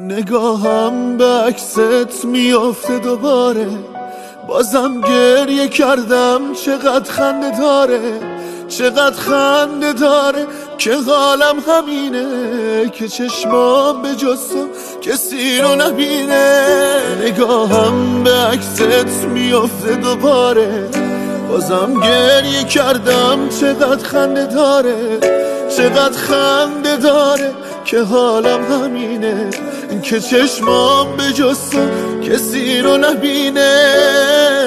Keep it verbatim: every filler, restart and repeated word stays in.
نگاهم به عکست میافته دوباره، بازم گریه کردم. چقدر خنده داره، چقدر خنده داره که حالم همینه، که چشمام به جز تو کسی رو نبینه. نگاهم به عکست میافته دوباره، بازم گریه کردم. چقدر خنده داره، چقدر خنده داره که حالم همینه، که چشمام به جز تو کسی رو نبینه.